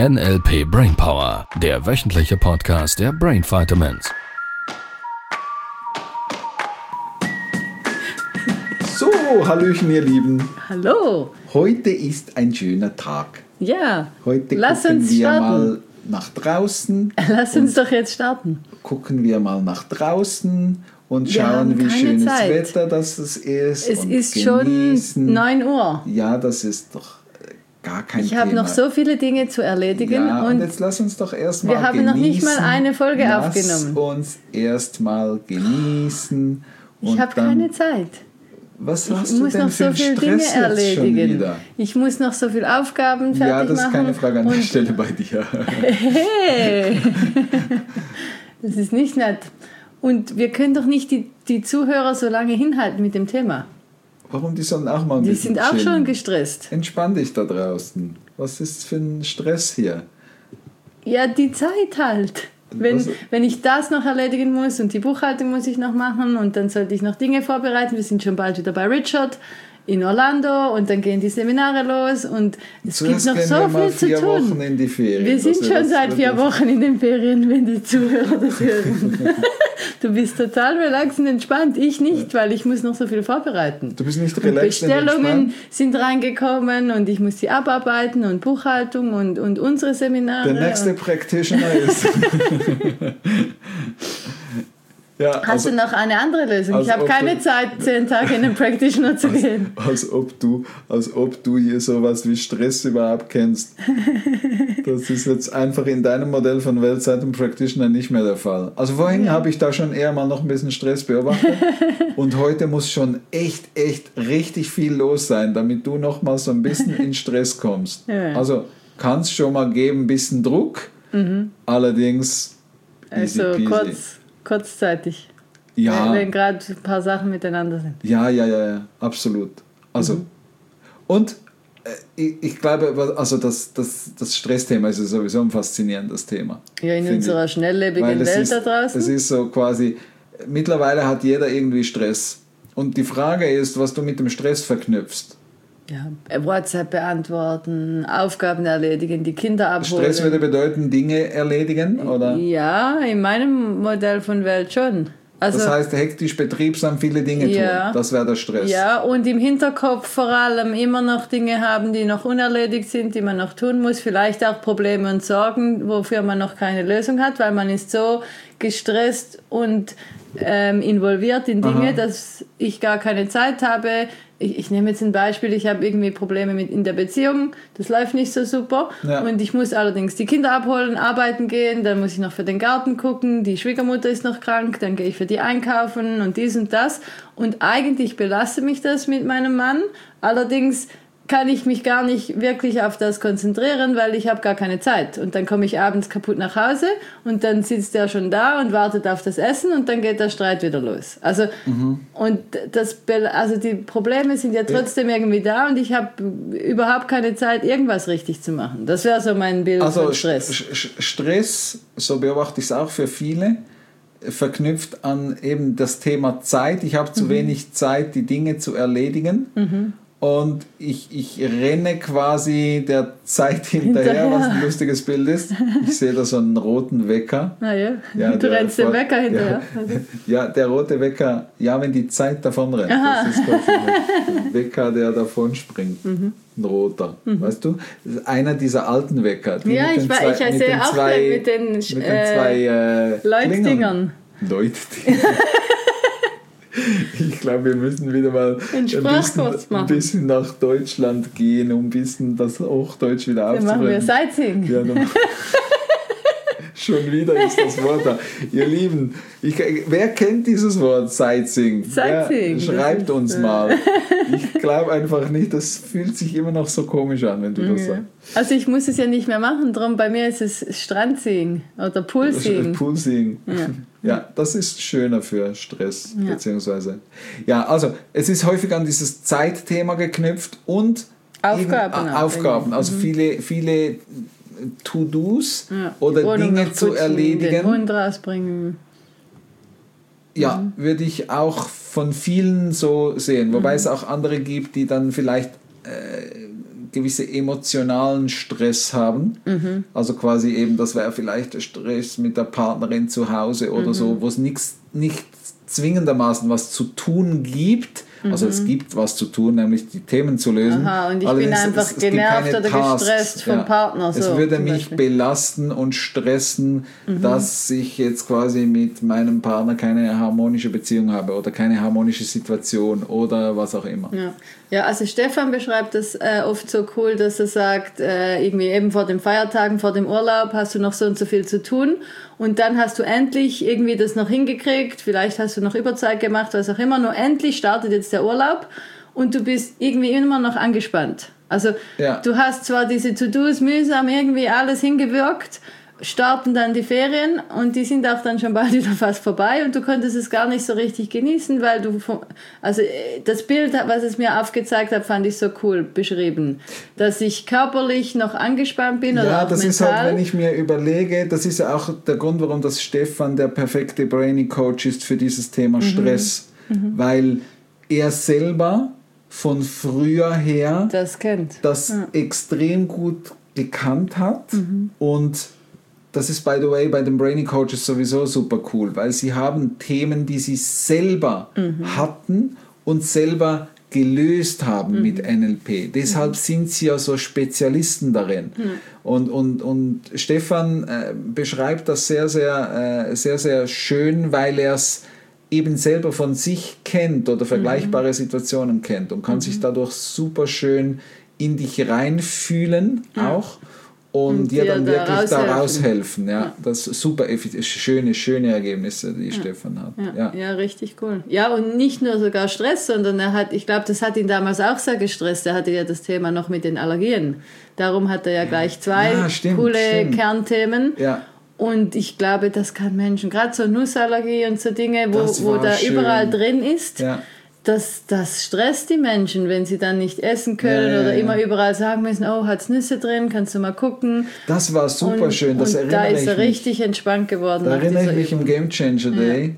NLP Brainpower, der wöchentliche Podcast der Brain Vitamins. So, hallöchen ihr Lieben. Hallo. Heute ist ein schöner Tag. Ja, Heute lass gucken uns wir starten. mal nach draußen. Lass uns doch jetzt starten. Gucken wir mal nach draußen und Wir schauen, haben wie keine schönes Zeit. Wetter das ist. Es und ist genießen. schon 9 Uhr. Ja, das ist doch gar kein Ich Thema. habe noch so viele Dinge zu erledigen Ja, und und jetzt lass uns doch erstmal wir haben genießen. noch nicht mal eine Folge aufgenommen. Lass uns erstmal genießen. ich und habe dann, keine Zeit. Was Ich hast du muss denn noch für so viele Stress Dinge jetzt schon erledigen. wieder? Ich muss noch so viele Aufgaben fertig Ja, das ist machen. keine Frage an der und Stelle bei dir. Hey, das ist nicht nett. Und wir können doch nicht die Zuhörer so lange hinhalten mit dem Thema. Warum? Die sollen auch mal ein Die bisschen sind auch chillen. schon gestresst. Entspann dich da draußen. Was ist für ein Stress hier? Ja, die Zeit halt. Wenn ich das noch erledigen muss und die Buchhaltung muss ich noch machen und dann sollte ich noch Dinge vorbereiten. Wir sind schon bald wieder bei Richard in Orlando und dann gehen die Seminare los und es Zuerst gibt noch gehen so wir mal viel zu 4 tun. Wochen in die Ferien. Wir sind dass schon das seit 4 wirklich- Wochen in den Ferien, wenn die Zuhörer das hören. Du bist total relaxed und entspannt. Ich nicht, weil ich muss noch so viel vorbereiten. Du bist nicht Und relaxed und Bestellungen entspannt? sind reingekommen und ich muss sie abarbeiten und Buchhaltung und unsere Seminare. Der nächste und Practitioner ist... ja, Hast du noch eine andere Lösung? als Ich habe ob keine du- Zeit, 10 Tage in den Practitioner zu gehen. als ob du hier sowas wie Stress überhaupt kennst. Das ist jetzt einfach in deinem Modell von Weltzeit und Practitioner nicht mehr der Fall. Also vorhin habe ich da schon eher mal noch ein bisschen Stress beobachtet und heute muss schon echt richtig viel los sein, damit du noch mal so ein bisschen in Stress kommst. Ja. Also kann es schon mal geben, ein bisschen Druck, allerdings easy Also peasy. kurzzeitig. Ja. Wenn gerade ein paar Sachen miteinander sind. Ja, absolut. Also, und ich glaube, also das Stressthema ist ja sowieso ein faszinierendes Thema. Ja, in finde unserer ich. schnelllebigen Weil Welt da draußen. Es ist so quasi, mittlerweile hat jeder irgendwie Stress. Und die Frage ist, was du mit dem Stress verknüpfst. Ja, WhatsApp beantworten, Aufgaben erledigen, die Kinder abholen. Stress würde bedeuten, Dinge erledigen, oder? Ja, in meinem Modell von Welt schon. Also, Das heißt, hektisch betriebsam viele Dinge Ja. tun. Das wäre der Stress. ja, und im Hinterkopf vor allem immer noch Dinge haben, die noch unerledigt sind, die man noch tun muss. Vielleicht auch Probleme und Sorgen, wofür man noch keine Lösung hat, weil man ist so gestresst und involviert in Dinge, dass ich gar keine Zeit habe. Ich nehme jetzt ein Beispiel, ich habe irgendwie Probleme in der Beziehung, das läuft nicht so super Ja. und ich muss allerdings die Kinder abholen, arbeiten gehen, dann muss ich noch für den Garten gucken, die Schwiegermutter ist noch krank, dann gehe ich für die einkaufen und dies und das und eigentlich belastet mich das mit meinem Mann, allerdings kann ich mich gar nicht wirklich auf das konzentrieren, weil ich habe gar keine Zeit. Und dann komme ich abends kaputt nach Hause und dann sitzt er schon da und wartet auf das Essen und dann geht der Streit wieder los. Also, und also die Probleme sind ja trotzdem irgendwie da und ich habe überhaupt keine Zeit, irgendwas richtig zu machen. Das wäre so mein Bild Also von Stress. Stress, so beobachte ich es auch für viele, verknüpft an eben das Thema Zeit. Ich habe zu wenig Zeit, die Dinge zu erledigen. Und ich renne quasi der Zeit hinterher, was ein lustiges Bild ist. Ich sehe da so einen roten Wecker. Ah ja, Ja, du rennst dem Wecker hinterher. Ja, der rote Wecker, ja, wenn die Zeit davon rennt. Das ist quasi ein Wecker, der davon springt. Ein roter. Weißt du? Das ist einer dieser alten Wecker. Die Ja, mit den ich sehe auch mit den zwei Leuchtdingern. Leuchtdingern. Ich glaube, wir müssen wieder mal einen Sprachkurs ein bisschen nach Deutschland gehen, um ein bisschen das Hochdeutsch wieder Dann machen wir aufzubringen. Sightseeing. Ja, schon wieder ist das Wort da. Ihr Lieben, wer kennt dieses Wort Sightseeing? Sightseeing. Schreibt uns mal. Ich glaube einfach nicht, das fühlt sich immer noch so komisch an, wenn du das sagst. Also ich muss es ja nicht mehr machen, darum bei mir ist es Strandseeing oder Poolseeing. Poolseeing. Ja, das ist schöner für Stress, beziehungsweise. Ja, also es ist häufig an dieses Zeitthema geknüpft und Aufgaben. Also viele To-Dos oder Dinge zu erledigen. Den Hund rausbringen. Ja, würde ich auch von vielen so sehen. Wobei es auch andere gibt, die dann vielleicht gewisse emotionalen Stress haben. Also quasi eben, das wäre vielleicht der Stress mit der Partnerin zu Hause oder so, wo es nicht zwingendermaßen was zu tun gibt. Also es gibt was zu tun, nämlich die Themen zu lösen. Aha, und ich bin einfach genervt oder gestresst vom Partner. So, es würde mich belasten und stressen, dass ich jetzt quasi mit meinem Partner keine harmonische Beziehung habe oder keine harmonische Situation oder was auch immer. Ja, also Stefan beschreibt das oft so cool, dass er sagt, irgendwie eben vor den Feiertagen, vor dem Urlaub hast du noch so und so viel zu tun und dann hast du endlich irgendwie das noch hingekriegt, vielleicht hast du noch Überzeit gemacht, was auch immer, nur endlich startet jetzt der Urlaub und du bist irgendwie immer noch angespannt. Also du hast zwar diese To-Dos mühsam irgendwie alles hingewirkt, starten dann die Ferien und die sind auch dann schon bald wieder fast vorbei und du konntest es gar nicht so richtig genießen, weil also das Bild, was es mir aufgezeigt hat, fand ich so cool beschrieben, dass ich körperlich noch angespannt bin oder auch das mental. Ist halt, wenn ich mir überlege, das ist ja auch der Grund, warum das Stefan der perfekte Brainy Coach ist für dieses Thema Stress, weil er selber von früher her das extrem gut gekannt hat und das ist, by the way, bei den Brainy Coaches sowieso super cool, weil sie haben Themen, die sie selber hatten und selber gelöst haben mit NLP. Deshalb sind sie ja so Spezialisten darin. Und Stefan beschreibt das sehr, sehr schön, weil er es eben selber von sich kennt oder vergleichbare Situationen kennt und kann sich dadurch super schön in dich reinfühlen auch. Und dir dann wirklich da raushelfen. Ja, das ist super schöne Ergebnisse, die Stefan hat. Ja, richtig cool. Ja, und nicht nur sogar Stress, sondern ich glaube, das hat ihn damals auch sehr gestresst. Er hatte ja das Thema noch mit den Allergien. Darum hat er ja gleich zwei coole Kernthemen. Ja. Und ich glaube, das kann Menschen, gerade so Nussallergie und so Dinge, wo da überall drin ist, das stresst die Menschen, wenn sie dann nicht essen können oder immer überall sagen müssen, oh, hat's Nüsse drin, kannst du mal gucken. Das war super schön, das erinnere ich mich. Da ist er richtig entspannt geworden. Da erinnere ich mich im Game Changer Day.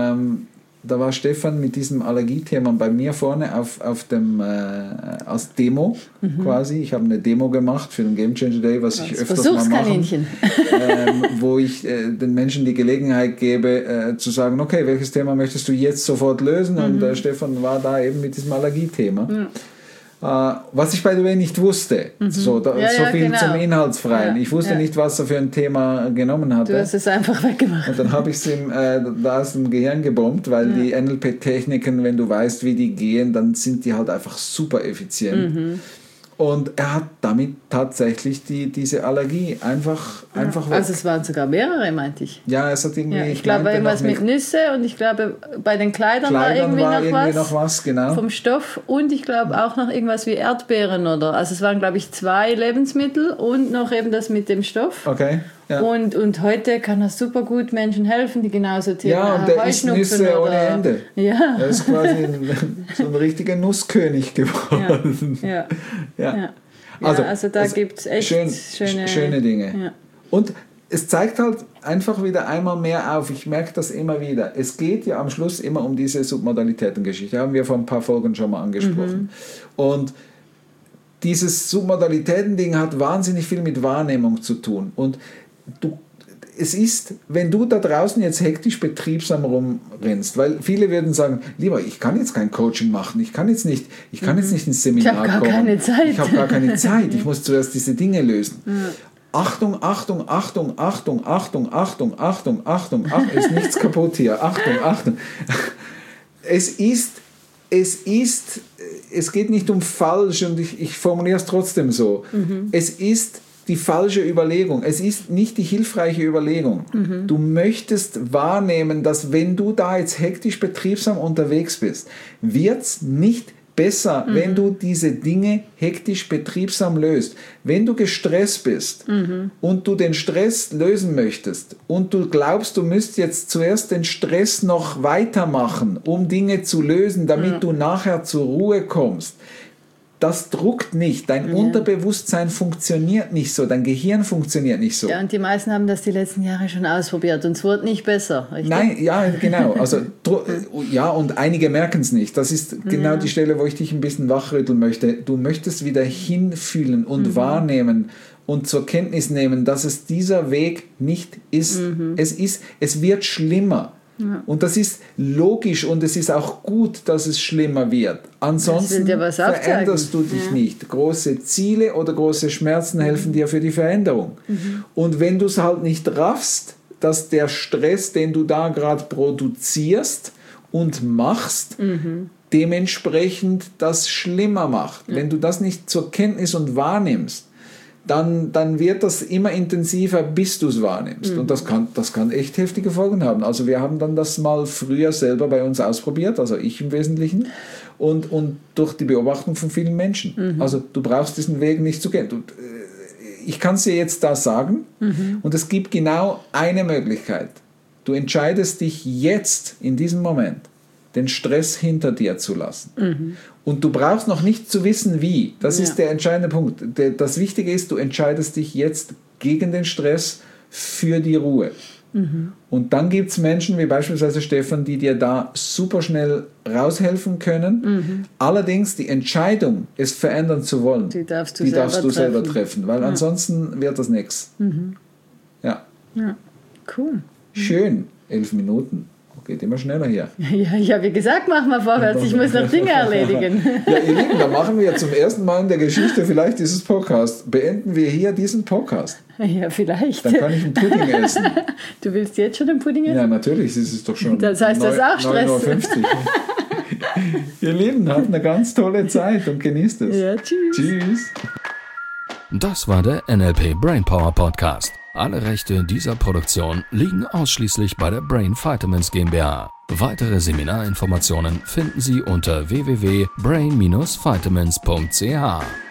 Da war Stefan mit diesem Allergiethema bei mir vorne auf dem als Demo quasi. Ich habe eine Demo gemacht für den Game Changer Day, was ich öfters mal mache. Wo ich den Menschen die Gelegenheit gebe, zu sagen, okay, welches Thema möchtest du jetzt sofort lösen? Und Stefan war da eben mit diesem Allergiethema. Was ich by the way nicht wusste. So viel zum Inhaltsfreien. Ich wusste nicht, was er für ein Thema genommen hatte. Du hast es einfach weggemacht. Und dann habe ich es ihm da aus dem Gehirn gebombt, weil die NLP-Techniken, wenn du weißt, wie die gehen, dann sind die halt einfach super effizient. Und er hat damit tatsächlich diese Allergie einfach weg. Also es waren sogar mehrere, meinte ich. Ja, es hat irgendwie... Ja, ich glaube irgendwas mit Nüsse und ich glaube bei den Kleidern war irgendwie noch was genau. Vom Stoff und ich glaube auch noch irgendwas wie Erdbeeren oder... Also es waren, glaube ich, 2 Lebensmittel und noch eben das mit dem Stoff. Okay. Ja. Und heute kann das super gut Menschen helfen, die genauso ticken. Ja, und der isst Nüsse ohne Ende. Ja. Er ist quasi so ein richtiger Nusskönig geworden. Ja. Also da gibt es echt schöne Dinge. Ja. Und es zeigt halt einfach wieder einmal mehr auf, ich merke das immer wieder, es geht ja am Schluss immer um diese Submodalitäten-Geschichte, haben wir vor ein paar Folgen schon mal angesprochen. Und dieses Submodalitäten-Ding hat wahnsinnig viel mit Wahrnehmung zu tun. Und es ist, wenn du da draußen jetzt hektisch betriebsam rumrennst, weil viele würden sagen, lieber, ich kann jetzt kein Coaching machen, ich kann jetzt nicht ins Seminar kommen. Ich habe gar keine Zeit. Ich habe gar keine Zeit, ich muss zuerst diese Dinge lösen. Achtung, Achtung, Achtung, Achtung, Achtung, Achtung, Achtung, Achtung, Achtung, ist nichts kaputt hier, Achtung, Achtung. Es geht nicht um falsch und ich formuliere es trotzdem so. Es ist die falsche Überlegung. Es ist nicht die hilfreiche Überlegung. Du möchtest wahrnehmen, dass wenn du da jetzt hektisch betriebsam unterwegs bist, wird es nicht besser, wenn du diese Dinge hektisch betriebsam löst. Wenn du gestresst bist und du den Stress lösen möchtest und du glaubst, du müsst jetzt zuerst den Stress noch weitermachen, um Dinge zu lösen, damit du nachher zur Ruhe kommst, das druckt nicht. Dein Unterbewusstsein funktioniert nicht so, dein Gehirn funktioniert nicht so. Ja, und die meisten haben das die letzten Jahre schon ausprobiert und es wurde nicht besser, richtig? Nein, ja, genau. Also, ja, und einige merken es nicht. Das ist genau die Stelle, wo ich dich ein bisschen wachrütteln möchte. Du möchtest wieder hinfühlen und wahrnehmen und zur Kenntnis nehmen, dass es dieser Weg nicht ist. Es wird schlimmer. Ja. Und das ist logisch und es ist auch gut, dass es schlimmer wird. Ansonsten veränderst du dich nicht. Große Ziele oder große Schmerzen helfen dir für die Veränderung. Und wenn du es halt nicht raffst, dass der Stress, den du da gerade produzierst und machst, dementsprechend das schlimmer macht. Wenn du das nicht zur Kenntnis und wahrnimmst, dann wird das immer intensiver, bis du es wahrnimmst. Und das kann echt heftige Folgen haben. Also wir haben dann das mal früher selber bei uns ausprobiert, also ich im Wesentlichen, und durch die Beobachtung von vielen Menschen. Also du brauchst diesen Weg nicht zu gehen. Ich kann es dir jetzt da sagen, und es gibt genau eine Möglichkeit. Du entscheidest dich jetzt, in diesem Moment, den Stress hinter dir zu lassen. Und du brauchst noch nicht zu wissen, wie. Das ist der entscheidende Punkt. Das Wichtige ist, du entscheidest dich jetzt gegen den Stress für die Ruhe. Und dann gibt es Menschen, wie beispielsweise Stefan, die dir da super schnell raushelfen können. Allerdings die Entscheidung, es verändern zu wollen, die darfst du selber treffen. Weil ansonsten wird das nichts. Ja. Cool. Schön. 11 Minuten. Geht immer schneller hier. Ja, ich habe gesagt, mach mal vorwärts, ich muss noch Dinge erledigen. Ja, ihr Lieben, dann machen wir zum ersten Mal in der Geschichte vielleicht dieses Podcast. Beenden wir hier diesen Podcast. Ja, vielleicht. Dann kann ich einen Pudding essen. Du willst jetzt schon einen Pudding essen? Ja, natürlich, das ist doch schon das heißt, das ist auch Stress. 9:50 Uhr. Ihr Lieben, habt eine ganz tolle Zeit und genießt es. Ja, tschüss. Tschüss. Das war der NLP Brainpower Podcast. Alle Rechte dieser Produktion liegen ausschließlich bei der Brain Vitamins GmbH. Weitere Seminarinformationen finden Sie unter www.brain-vitamins.ch.